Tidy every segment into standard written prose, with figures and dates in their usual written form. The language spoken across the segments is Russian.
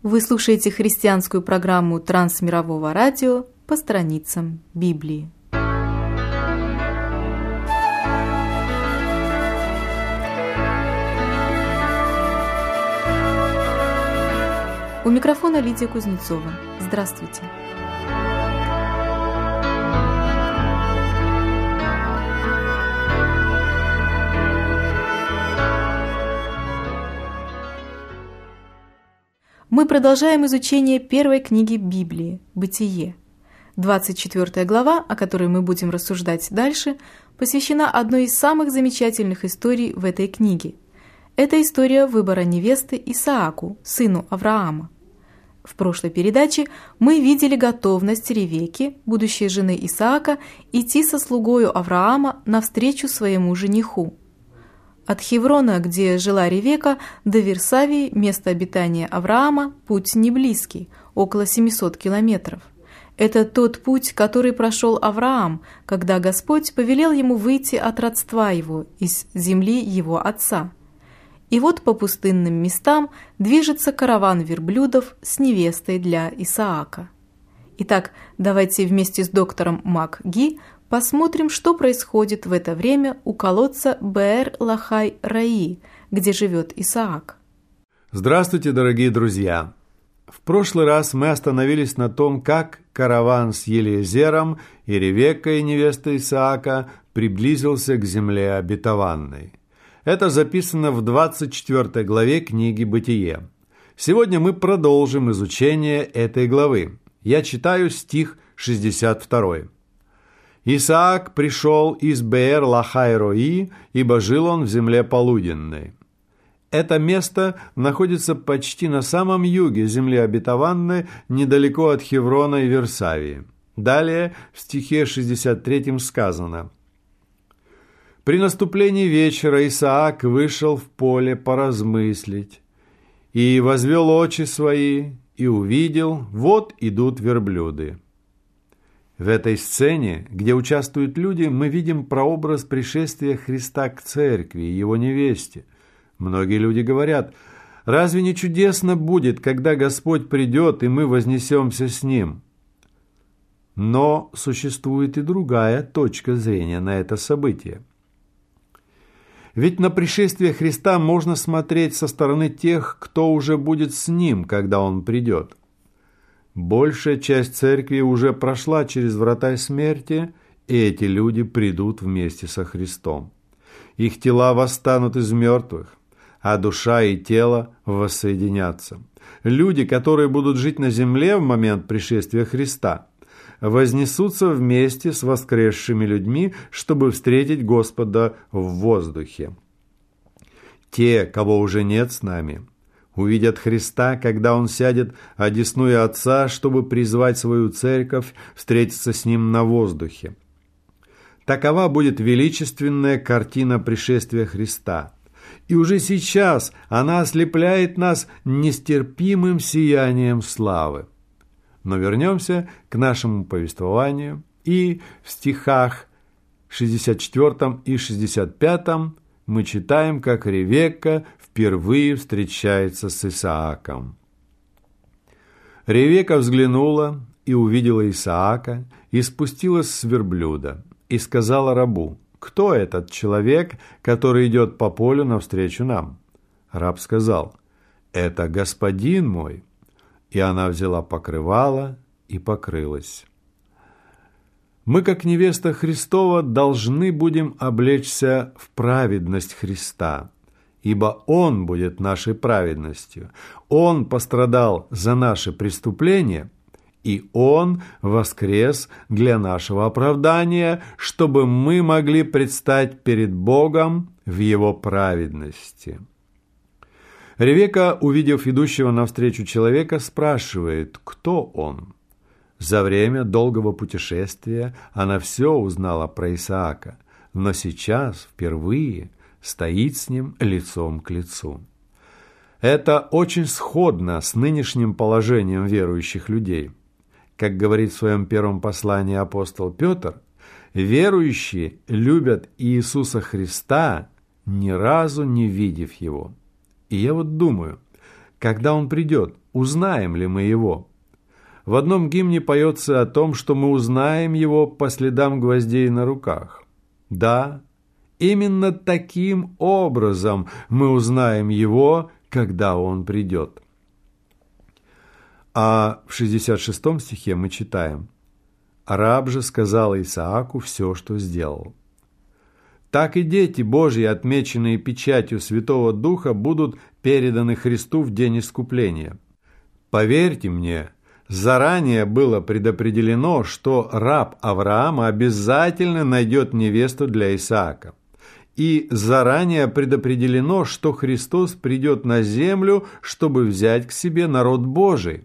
Вы слушаете христианскую программу Трансмирового радио по страницам Библии. У микрофона Лидия Кузнецова. Здравствуйте! Мы продолжаем изучение первой книги Библии «Бытие». 24 глава, о которой мы будем рассуждать дальше, посвящена одной из самых замечательных историй в этой книге. Это история выбора невесты Исааку, сыну Авраама. В прошлой передаче мы видели готовность Ревекки, будущей жены Исаака, идти со слугою Авраама навстречу своему жениху. От Хеврона, где жила Ревекка, до Вирсавии, места обитания Авраама, путь не близкий, около 700 километров. Это тот путь, который прошел Авраам, когда Господь повелел ему выйти от родства его, из земли его отца. И вот по пустынным местам движется караван верблюдов с невестой для Исаака. Итак, давайте вместе с доктором МакГи посмотрим, что происходит в это время у колодца Беэр-Лахай-Раи, где живет Исаак. Здравствуйте, дорогие друзья! В прошлый раз мы остановились на том, как караван с Елиезером и Ревеккой, невестой Исаака, приблизился к земле обетованной. Это записано в 24 главе книги «Бытие». Сегодня мы продолжим изучение этой главы. Я читаю стих 62. «Исаак пришел из Беэр-Лахай-Рои, ибо жил он в земле полуденной». Это место находится почти на самом юге земли обетованной, недалеко от Хеврона и Вирсавии. Далее в стихе 63 сказано: «При наступлении вечера Исаак вышел в поле поразмыслить, и возвел очи свои, и увидел, вот идут верблюды». В этой сцене, где участвуют люди, мы видим прообраз пришествия Христа к церкви и его невесте. Многие люди говорят: разве не чудесно будет, когда Господь придет, и мы вознесемся с Ним? Но существует и другая точка зрения на это событие. Ведь на пришествие Христа можно смотреть со стороны тех, кто уже будет с Ним, когда Он придет. Большая часть церкви уже прошла через врата смерти, и эти люди придут вместе со Христом. Их тела восстанут из мертвых, а душа и тело воссоединятся. Люди, которые будут жить на земле в момент пришествия Христа, вознесутся вместе с воскресшими людьми, чтобы встретить Господа в воздухе. Те, кого уже нет с нами, увидят Христа, когда Он сядет одесную Отца, чтобы призвать свою церковь встретиться с Ним на воздухе. Такова будет величественная картина пришествия Христа. И уже сейчас она ослепляет нас нестерпимым сиянием славы. Но вернемся к нашему повествованию, и в стихах 64 и 65 мы читаем, как Ревекка впервые встречается с Исааком. «Ревекка взглянула и увидела Исаака, и спустилась с верблюда, и сказала рабу: кто этот человек, который идет по полю навстречу нам? Раб сказал: это господин мой. И она взяла покрывало и покрылась». Мы, как невеста Христова, должны будем облечься в праведность Христа, ибо Он будет нашей праведностью. Он пострадал за наши преступления, и Он воскрес для нашего оправдания, чтобы мы могли предстать перед Богом в Его праведности. Ревекка, увидев идущего навстречу человека, спрашивает, кто он. За время долгого путешествия она все узнала про Исаака, но сейчас впервые стоит с ним лицом к лицу. Это очень сходно с нынешним положением верующих людей. Как говорит в своем первом послании апостол Петр, верующие любят Иисуса Христа, ни разу не видев Его. И я вот думаю, когда Он придет, узнаем ли мы Его? В одном гимне поется о том, что мы узнаем Его по следам гвоздей на руках. Да, именно таким образом мы узнаем Его, когда Он придет. А в 66 стихе мы читаем: «Раб же сказал Исааку все, что сделал». Так и дети Божьи, отмеченные печатью Святого Духа, будут переданы Христу в день искупления. Поверьте мне, заранее было предопределено, что раб Авраама обязательно найдет невесту для Исаака. И заранее предопределено, что Христос придет на землю, чтобы взять к себе народ Божий.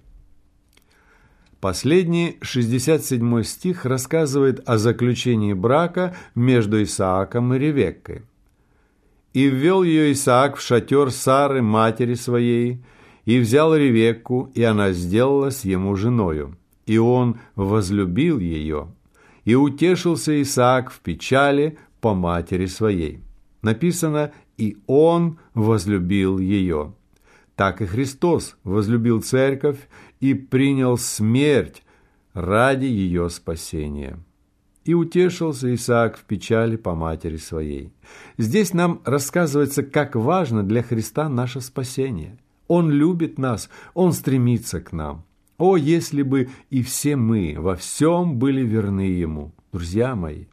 Последний, 67 стих, рассказывает о заключении брака между Исааком и Ревеккой. «И ввел ее Исаак в шатер Сары, матери своей, и взял Ревекку, и она сделалась ему женою. И он возлюбил ее, и утешился Исаак в печали по матери своей». Написано: «И он возлюбил ее». Так и Христос возлюбил церковь и принял смерть ради ее спасения. «И утешился Исаак в печали по матери своей». Здесь нам рассказывается, как важно для Христа наше спасение. Он любит нас, Он стремится к нам. О, если бы и все мы во всем были верны Ему, друзья мои!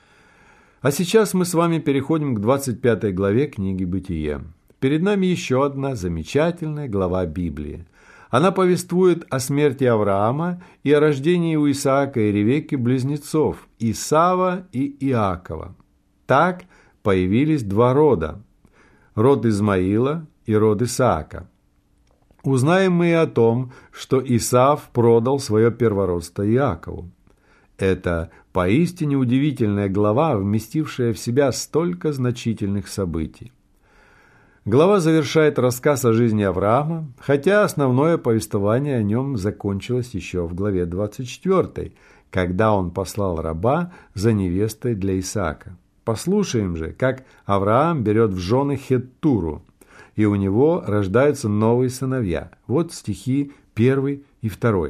А сейчас мы с вами переходим к 25 главе книги «Бытие». Перед нами еще одна замечательная глава Библии. Она повествует о смерти Авраама и о рождении у Исаака и Ревекки близнецов Исава и Иакова. Так появились два рода – род Измаила и род Исаака. Узнаем мы и о том, что Исав продал свое первородство Иакову. Это поистине удивительная глава, вместившая в себя столько значительных событий. Глава завершает рассказ о жизни Авраама, хотя основное повествование о нем закончилось еще в главе 24, когда он послал раба за невестой для Исаака. Послушаем же, как Авраам берет в жены Хеттуру, и у него рождаются новые сыновья. Вот стихи 1 и 2.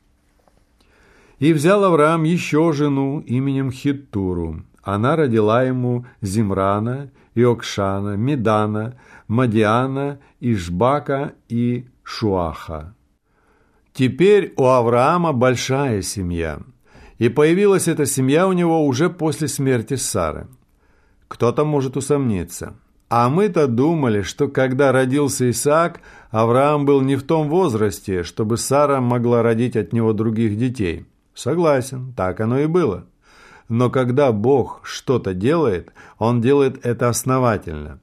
«И взял Авраам еще жену именем Хеттуру. Она родила ему Зимрана, Иокшана, Медана, Мадиана, Ишбака и Шуаха. Теперь у Авраама большая семья, и появилась эта семья у него уже после смерти Сары. Кто-то может усомниться. А мы-то думали, что когда родился Исаак, Авраам был не в том возрасте, чтобы Сара могла родить от него других детей. Согласен, так оно и было. Но когда Бог что-то делает, Он делает это основательно.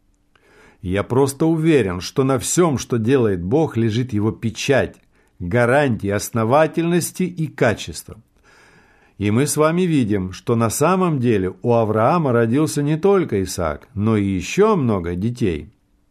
Я просто уверен, что на всем, что делает Бог, лежит Его печать, гарантии основательности и качества. И мы с вами видим, что на самом деле у Авраама родился не только Исаак, но и еще много детей.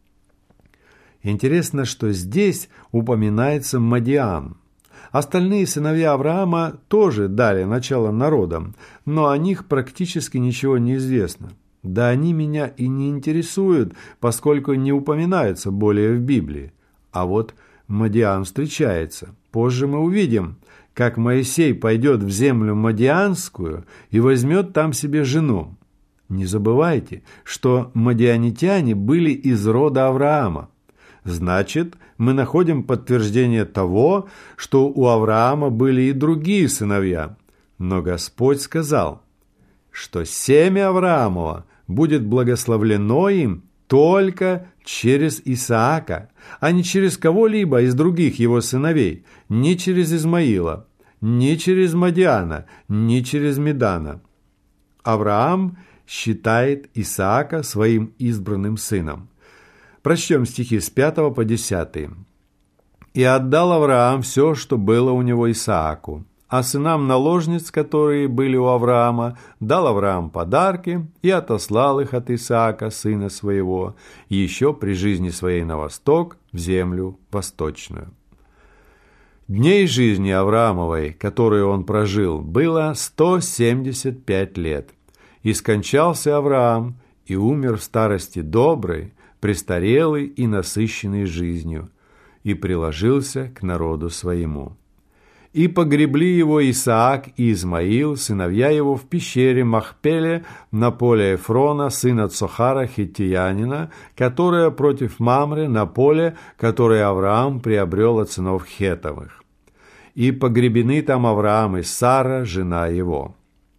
Интересно, что здесь упоминается Мадиан. Остальные сыновья Авраама тоже дали начало народам, но о них практически ничего не известно. Да они меня и не интересуют, поскольку не упоминаются более в Библии. А вот Мадиан встречается. Позже мы увидим, как Моисей пойдет в землю Мадианскую и возьмет там себе жену. Не забывайте, что мадианитяне были из рода Авраама. Значит, мы находим подтверждение того, что у Авраама были и другие сыновья. Но Господь сказал, что семя Авраамова будет благословлено им только через Исаака, а не через кого-либо из других его сыновей, ни через Измаила, ни через Мадиана, ни через Медана. Авраам считает Исаака своим избранным сыном. Прочтем стихи с 5 по 10. «И отдал Авраам все, что было у него Исааку, а сынам наложниц, которые были у Авраама, дал Авраам подарки и отослал их от Исаака, сына своего, еще при жизни своей на восток, в землю восточную». Дней жизни Авраамовой, которую он прожил, было 175 лет. И скончался Авраам, и умер в старости доброй, престарелый и насыщенный жизнью. и приложился к народу своему. И погребли его Исаак и Измаил, сыновья его, в пещере Махпеле на поле Эфрона, сына Цохара хиттиянина, которое против Мамры, на поле, которое Авраам приобрел от сынов Хетовых. И погребены там Авраам и Сара, жена его.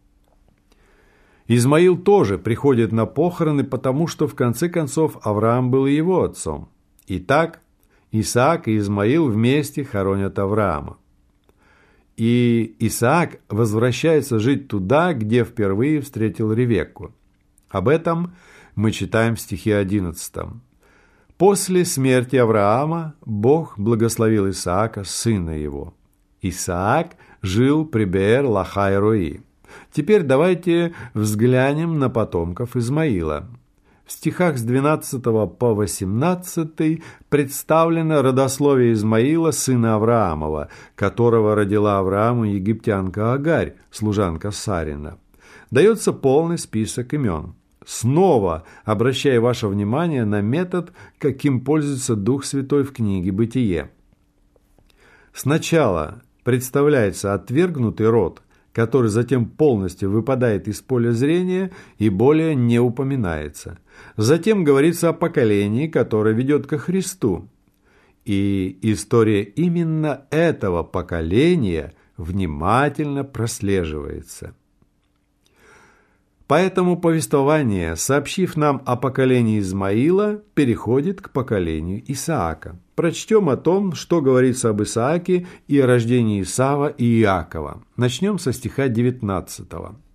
Измаил тоже приходит на похороны, потому что, в конце концов, Авраам был и его отцом. Итак, Исаак и Измаил вместе хоронят Авраама. И Исаак возвращается жить туда, где впервые встретил Ревекку. Об этом мы читаем в стихе 11. «После смерти Авраама Бог благословил Исаака, сына его. Исаак жил при Беэр-Лахай-Рои». Теперь давайте взглянем на потомков Измаила. В стихах с 12 по 18 представлено родословие Измаила, сына Авраамова, которого родила Аврааму египтянка Агарь, служанка Сарина. Дается полный список имен. Снова обращаю ваше внимание на метод, каким пользуется Дух Святой в книге «Бытие». Сначала представляется отвергнутый род, который затем полностью выпадает из поля зрения и более не упоминается. Затем говорится о поколении, которое ведет ко Христу. И история именно этого поколения внимательно прослеживается. Поэтому повествование, сообщив нам о поколении Измаила, переходит к поколению Исаака. Прочтем о том, что говорится об Исааке и о рождении Исава и Иакова. Начнем со стиха 19.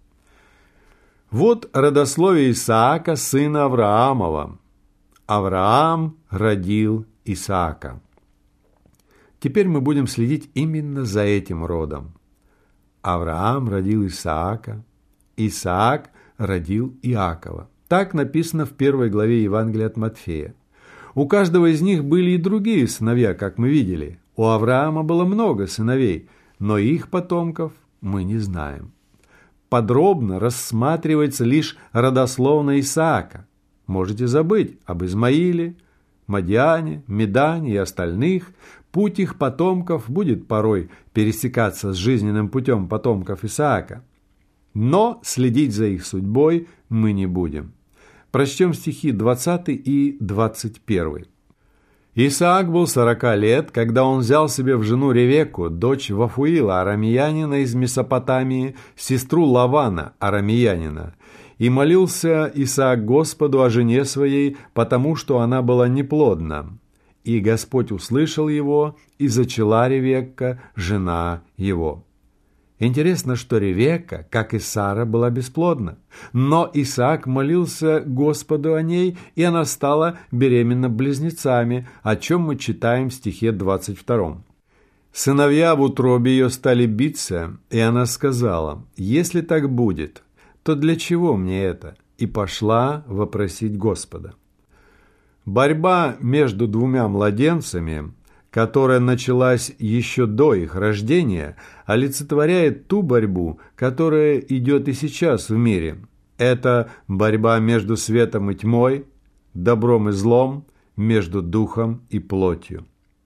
«Вот родословие Исаака, сына Авраамова. Авраам родил Исаака». Теперь мы будем следить именно за этим родом. Авраам родил Исаака, Исаак родил Иакова. Так написано в 1 главе Евангелия от Матфея. У каждого из них были и другие сыновья, как мы видели. У Авраама было много сыновей, но их потомков мы не знаем. Подробно рассматривается лишь родословная Исаака. Можете забыть об Измаиле, Мадиане, Медане и остальных. Путь их потомков будет порой пересекаться с жизненным путем потомков Исаака. Но следить за их судьбой мы не будем. Прочтем стихи 20 и 21. «Исаак был 40 лет, когда он взял себе в жену Ревекку, дочь Вафуила, арамеянина из Месопотамии, сестру Лавана, арамеянина. И молился Исаак Господу о жене своей, потому что она была неплодна. И Господь услышал его, и зачала Ревекка, жена его». Интересно, что Ревекка, как и Сара, была бесплодна. Но Исаак молился Господу о ней, и она стала беременна близнецами, о чем мы читаем в стихе 22. «Сыновья в утробе ее стали биться, и она сказала: если так будет, то для чего мне это? И пошла вопросить Господа». Борьба между двумя младенцами, которая началась еще до их рождения, олицетворяет ту борьбу, которая идет и сейчас в мире. Это борьба между светом и тьмой, добром и злом, между духом и плотью.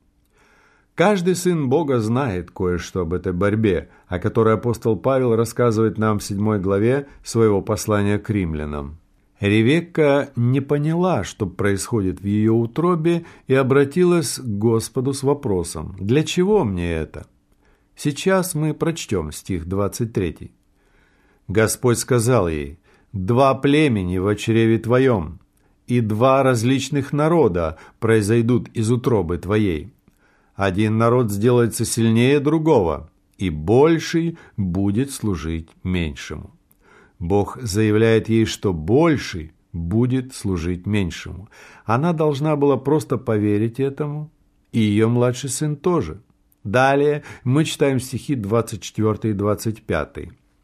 Каждый сын Бога знает кое-что об этой борьбе, о которой апостол Павел рассказывает нам в 7 главе своего послания к римлянам. Ревекка не поняла, что происходит в ее утробе, и обратилась к Господу с вопросом: «Для чего мне это?» Сейчас мы прочтем стих 23. Господь сказал ей: «Два племени в чреве твоем, и два различных народа произойдут из утробы твоей. Один народ сделается сильнее другого, и больший будет служить меньшему». Бог заявляет ей, что больший будет служить меньшему. Она должна была просто поверить этому, и ее младший сын тоже. Далее мы читаем стихи 24 и 25.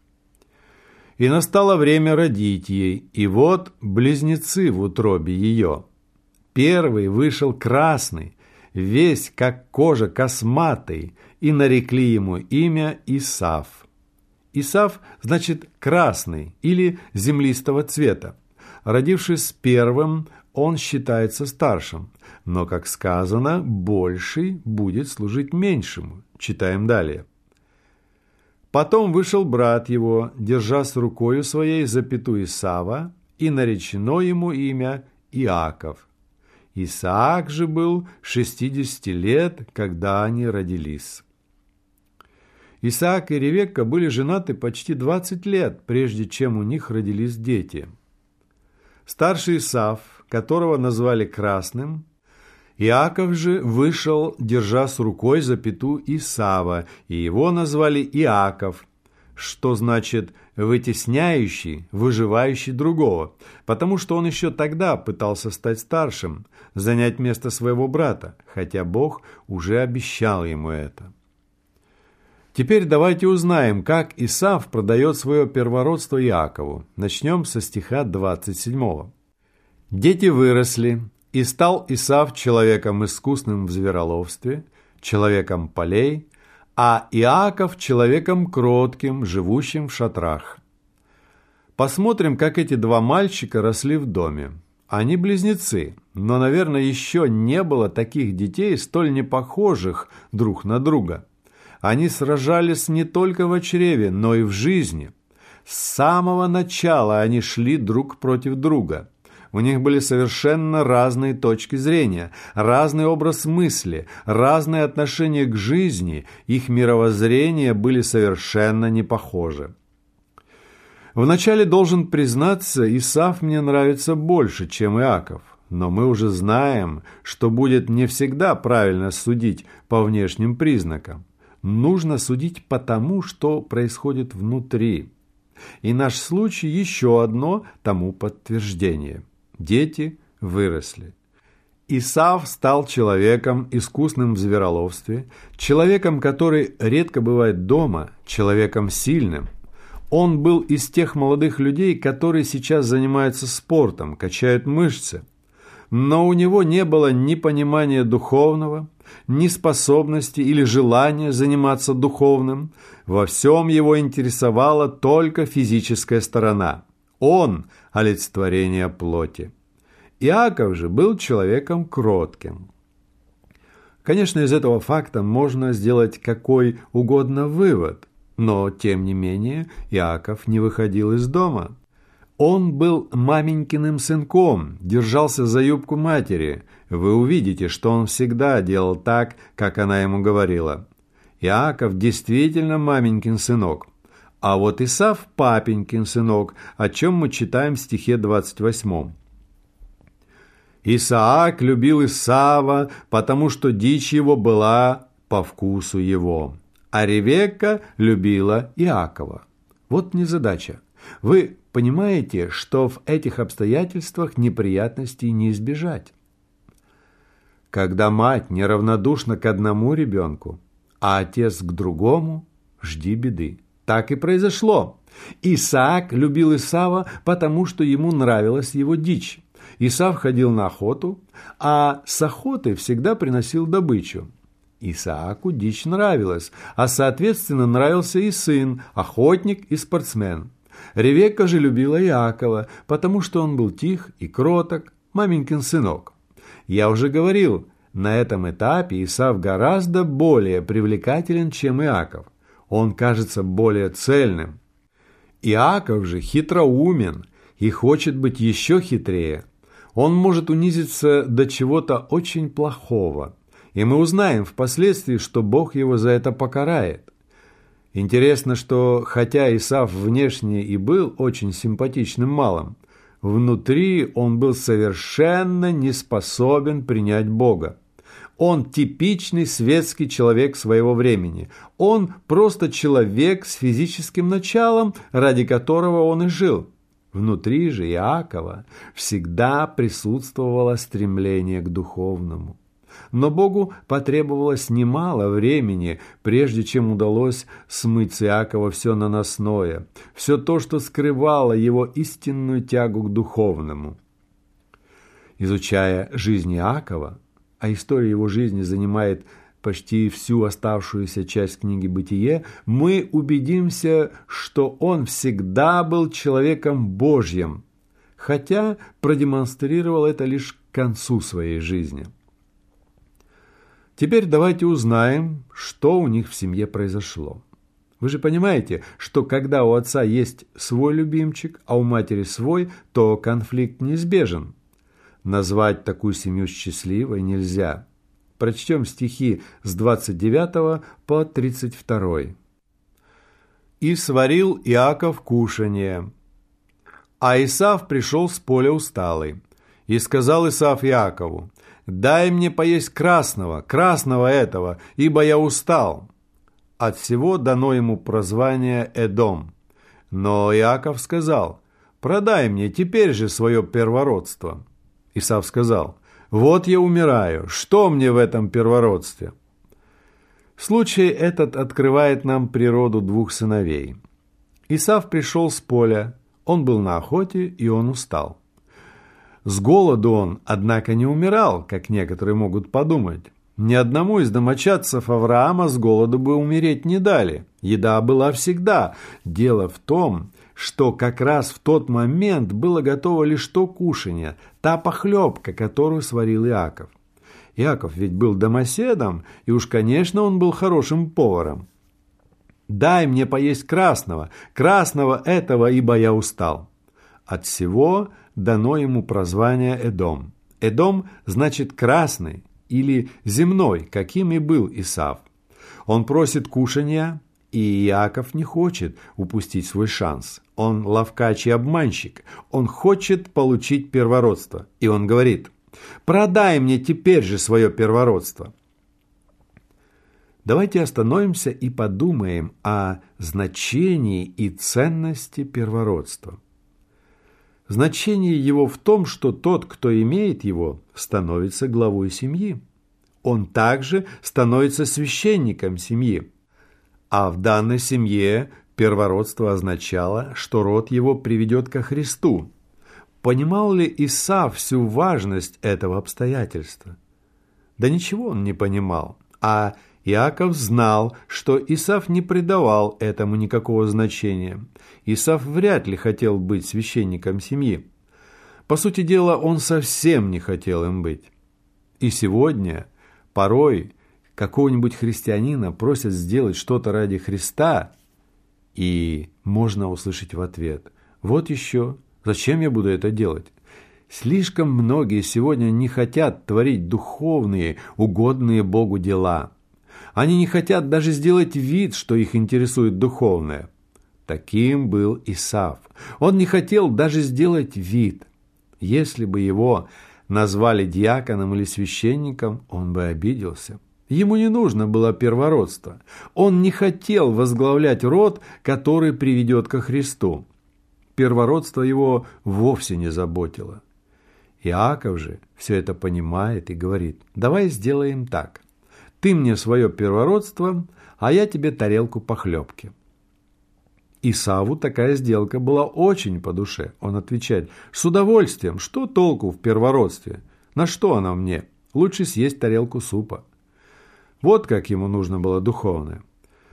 «И настало время родить ей, и вот близнецы в утробе ее. Первый вышел красный, весь как кожа косматый, и нарекли ему имя Исав». Исав значит красный или землистого цвета. Родившись первым, он считается старшим, но, как сказано, больший будет служить меньшему. Читаем далее. Потом вышел брат его, держа с рукою своей запяту Исава, и наречено ему имя Иаков. Исаак же был 60 лет, когда они родились. Исаак и Ревекка были женаты почти 20 лет, прежде чем у них родились дети. Старший Исав, которого назвали Красным, Иаков же вышел, держа с рукой запяту Исава, и его назвали Иаков, что значит «вытесняющий, выживающий другого», потому что он еще тогда пытался стать старшим, занять место своего брата, хотя Бог уже обещал ему это. Теперь давайте узнаем, как Исав продает свое первородство Иакову. Начнем со стиха 27. «Дети выросли, и стал Исав человеком искусным в звероловстве, человеком полей, а Иаков человеком кротким, живущим в шатрах». Посмотрим, как эти два мальчика росли в доме. Они близнецы, но, наверное, еще не было таких детей, столь непохожих друг на друга. Они сражались не только в чреве, но и в жизни. С самого начала они шли друг против друга. У них были совершенно разные точки зрения, разный образ мысли, разные отношения к жизни, их мировоззрения были совершенно не похожи. Вначале должен признаться, Исав мне нравится больше, чем Иаков, но мы уже знаем, что будет не всегда правильно судить по внешним признакам. Нужно судить по тому, что происходит внутри. И наш случай еще одно тому подтверждение. Дети выросли. Исав стал человеком, искусным в звероловстве, человеком, который редко бывает дома, человеком сильным. Он был из тех молодых людей, которые сейчас занимаются спортом, качают мышцы. Но у него не было ни понимания духовного, ни способности или желания заниматься духовным. Во всем его интересовала только физическая сторона. Он – олицетворение плоти. Иаков же был человеком кротким. Конечно, из этого факта можно сделать какой угодно вывод, но, тем не менее, Иаков не выходил из дома. Он был маменькиным сынком, держался за юбку матери. Вы увидите, что он всегда делал так, как она ему говорила. Иаков действительно маменькин сынок. А вот Исав папенькин сынок, о чем мы читаем в стихе 28. «Исаак любил Исава, потому что дичь его была по вкусу его, а Ревекка любила Иакова». Вот незадача. Вы понимаете, что в этих обстоятельствах неприятностей не избежать. Когда мать неравнодушна к одному ребенку, а отец к другому, жди беды. Так и произошло. Исаак любил Исава, потому что ему нравилась его дичь. Исав ходил на охоту, а с охоты всегда приносил добычу. Исааку дичь нравилась, а соответственно нравился и сын, охотник и спортсмен. Ревекка же любила Иакова, потому что он был тих и кроток, маменькин сынок. Я уже говорил, на этом этапе Исав гораздо более привлекателен, чем Иаков. Он кажется более цельным. Иаков же хитроумен и хочет быть еще хитрее. Он может унизиться до чего-то очень плохого. И мы узнаем впоследствии, что Бог его за это покарает. Интересно, что хотя Исав внешне и был очень симпатичным малым, внутри он был совершенно не способен принять Бога. Он типичный светский человек своего времени. Он просто человек с физическим началом, ради которого он и жил. Внутри же Иакова всегда присутствовало стремление к духовному. Но Богу потребовалось немало времени, прежде чем удалось смыть с Иакова все наносное, все то, что скрывало его истинную тягу к духовному. Изучая жизнь Иакова, а история его жизни занимает почти всю оставшуюся часть книги «Бытие», мы убедимся, что он всегда был человеком Божьим, хотя продемонстрировал это лишь к концу своей жизни. Теперь давайте узнаем, что у них в семье произошло. Вы же понимаете, что когда у отца есть свой любимчик, а у матери свой, то конфликт неизбежен. Назвать такую семью счастливой нельзя. Прочтем стихи с 29 по 32. «И сварил Иаков кушанье, а Исав пришел с поля усталый. И сказал Исав Иакову: дай мне поесть красного этого, ибо я устал». От всего дано ему прозвание Эдом. Но Иаков сказал: продай мне теперь же свое первородство. Исав сказал: вот я умираю, что мне в этом первородстве? Случай этот открывает нам природу двух сыновей. Исав пришел с поля, он был на охоте, и он устал. С голоду он, однако, не умирал, как некоторые могут подумать. Ни одному из домочадцев Авраама с голоду бы умереть не дали. Еда была всегда. Дело в том, что как раз в тот момент было готово лишь то кушанье, та похлебка, которую сварил Иаков. Иаков ведь был домоседом, и уж, конечно, он был хорошим поваром. «Дай мне поесть красного этого, ибо я устал». От всего дано ему прозвание Эдом. Эдом значит «красный» или «земной», каким и был Исав. Он просит кушанья, и Иаков не хочет упустить свой шанс. Он ловкач и обманщик. Он хочет получить первородство. И он говорит: продай мне теперь же свое первородство. Давайте остановимся и подумаем о значении и ценности первородства. Значение его в том, что тот, кто имеет его, становится главой семьи. Он также становится священником семьи. А в данной семье первородство означало, что род его приведет ко Христу. Понимал ли Исав всю важность этого обстоятельства? Да ничего он не понимал, а Иаков знал, что Исав не придавал этому никакого значения. Исав вряд ли хотел быть священником семьи. По сути дела, он совсем не хотел им быть. И сегодня порой какого-нибудь христианина просят сделать что-то ради Христа, и можно услышать в ответ: вот еще, зачем я буду это делать? Слишком многие сегодня не хотят творить духовные, угодные Богу дела. Они не хотят даже сделать вид, что их интересует духовное. Таким был Исав. Он не хотел даже сделать вид. Если бы его назвали диаконом или священником, он бы обиделся. Ему не нужно было первородство. Он не хотел возглавлять род, который приведет ко Христу. Первородство его вовсе не заботило. Иаков же все это понимает и говорит: давай сделаем так. Ты мне свое первородство, а я тебе тарелку похлебки. Исаву такая сделка была очень по душе. Он отвечает: с удовольствием, что толку в первородстве? На что оно мне? Лучше съесть тарелку супа. Вот как ему нужно было духовное.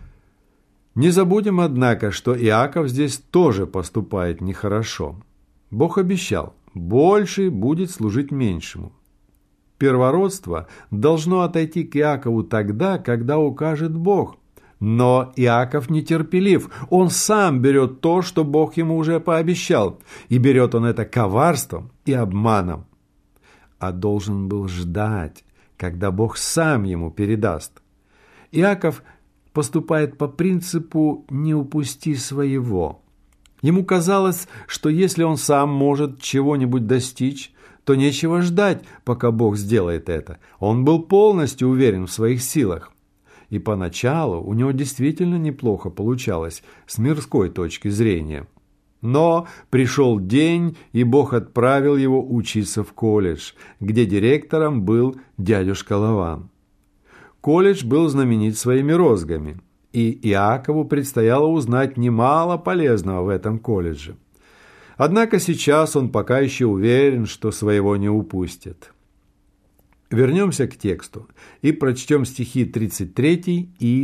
Не забудем, однако, что Иаков здесь тоже поступает нехорошо. Бог обещал: больший будет служить меньшему. Первородство должно отойти к Иакову тогда, когда укажет Бог. Но Иаков нетерпелив. Он сам берет то, что Бог ему уже пообещал. И берет он это коварством и обманом. А должен был ждать, когда Бог сам ему передаст. Иаков поступает по принципу «не упусти своего». Ему казалось, что если он сам может чего-нибудь достичь, то нечего ждать, пока Бог сделает это. Он был полностью уверен в своих силах. И поначалу у него действительно неплохо получалось с мирской точки зрения. Но пришел день, и Бог отправил его учиться в колледж, где директором был дядюшка Лаван. Колледж был знаменит своими розгами, и Иакову предстояло узнать немало полезного в этом колледже. Однако сейчас он пока еще уверен, что своего не упустит. Вернемся к тексту и прочтем стихи 33 и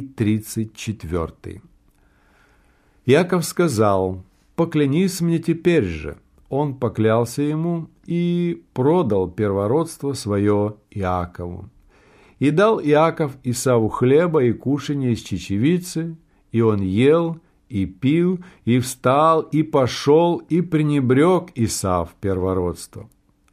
34. Иаков сказал: «Поклянись мне теперь же». он поклялся ему и продал первородство свое Иакову. И дал Иаков Исаву хлеба и кушанья из чечевицы, и он ел, и пил, и встал, и пошел, и пренебрег Исав первородство.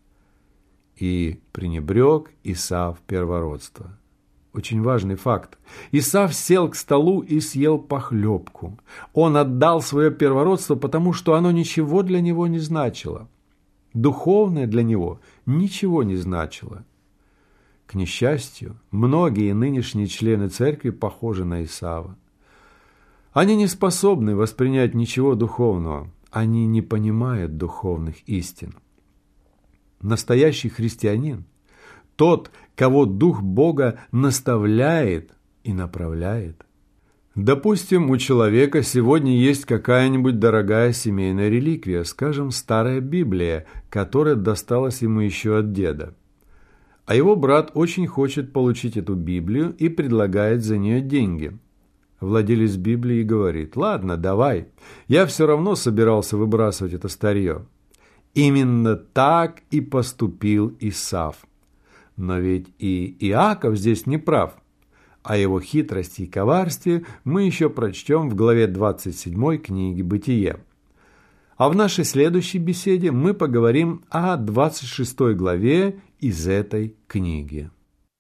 И пренебрег Исав первородство. Очень важный факт. Исав сел к столу и съел похлебку. Он отдал свое первородство, потому что оно ничего для него не значило. Духовное для него ничего не значило. К несчастью, многие нынешние члены церкви похожи на Исава. Они не способны воспринять ничего духовного. Они не понимают духовных истин. Настоящий христианин – тот, кого Дух Бога наставляет и направляет. Допустим, у человека сегодня есть какая-нибудь дорогая семейная реликвия, скажем, старая Библия, которая досталась ему еще от деда. А его брат очень хочет получить эту Библию и предлагает за нее деньги. Владелец Библии говорит: «Ладно, давай, я все равно собирался выбрасывать это старье». Именно так и поступил Исав. Но ведь и Иаков здесь не прав. О его хитрости и коварстве мы еще прочтем в главе 27 книги «Бытие». А в нашей следующей беседе мы поговорим о 26 главе из этой книги.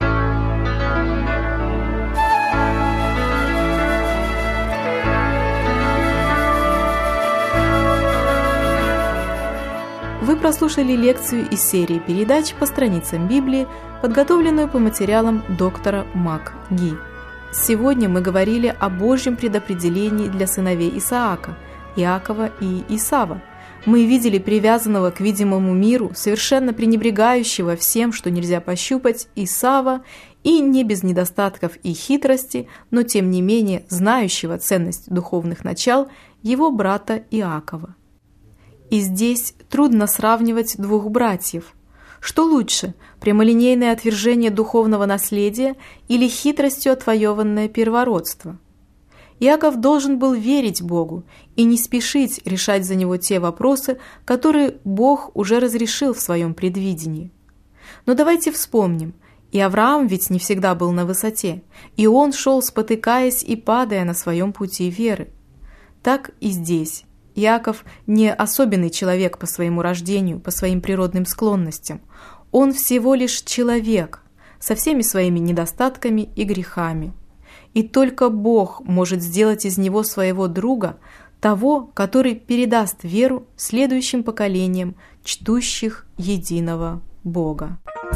Вы прослушали лекцию из серии передач по страницам Библии, подготовленную по материалам доктора МакГи. Сегодня мы говорили о Божьем предопределении для сыновей Исаака, Иакова и Исава. Мы видели привязанного к видимому миру, совершенно пренебрегающего всем, что нельзя пощупать, Исава, и не без недостатков и хитрости, но тем не менее знающего ценность духовных начал, его брата Иакова. И здесь трудно сравнивать двух братьев. Что лучше, прямолинейное отвержение духовного наследия или хитростью отвоеванное первородство? Иаков должен был верить Богу и не спешить решать за него те вопросы, которые Бог уже разрешил в своем предвидении. Но давайте вспомним, и Авраам ведь не всегда был на высоте, и он шел, спотыкаясь и падая на своем пути веры. Так и здесь. Иаков не особенный человек по своему рождению, по своим природным склонностям. Он всего лишь человек, со всеми своими недостатками и грехами. И только Бог может сделать из него своего друга, того, который передаст веру следующим поколениям, чтущих единого Бога.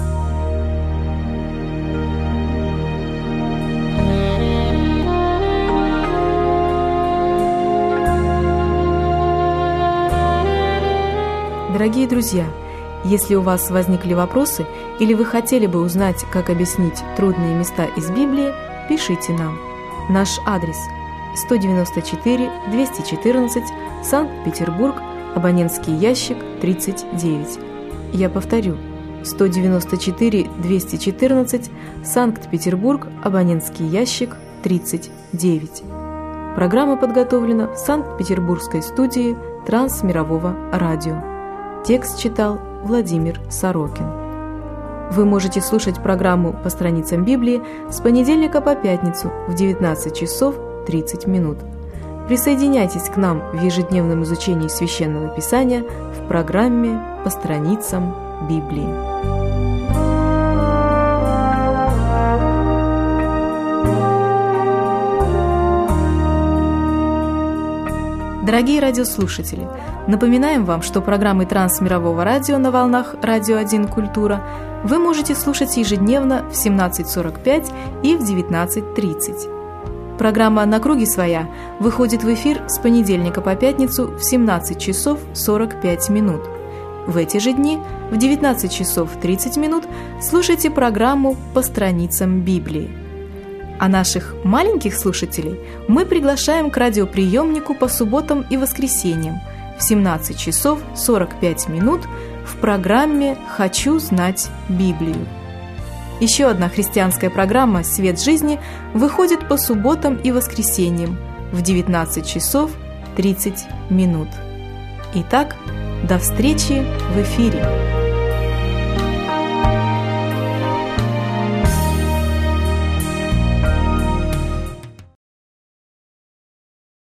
Дорогие друзья, если у вас возникли вопросы или вы хотели бы узнать, как объяснить трудные места из Библии, пишите нам. Наш адрес: 194-214, Санкт-Петербург, абонентский ящик 39. Я повторю: 194-214, Санкт-Петербург, абонентский ящик 39. Программа подготовлена в Санкт-Петербургской студии Трансмирового радио. Текст читал Владимир Сорокин. Вы можете слушать программу по страницам Библии с понедельника по пятницу в 19 часов 30 минут. Присоединяйтесь к нам в ежедневном изучении Священного Писания в программе «По страницам Библии». Дорогие радиослушатели, напоминаем вам, что программы Трансмирового радио на волнах «Радио 1 Культура» вы можете слушать ежедневно в 17:45 и в 19:30. Программа «На круге своя» выходит в эфир с понедельника по пятницу в 17 часов 45 минут. В эти же дни в 19 часов 30 минут слушайте программу «По страницам Библии». А наших маленьких слушателей мы приглашаем к радиоприемнику по субботам и воскресеньям в 17 часов 45 минут в программе «Хочу знать Библию». Еще одна христианская программа «Свет жизни» выходит по субботам и воскресеньям в 19 часов 30 минут. Итак, до встречи в эфире!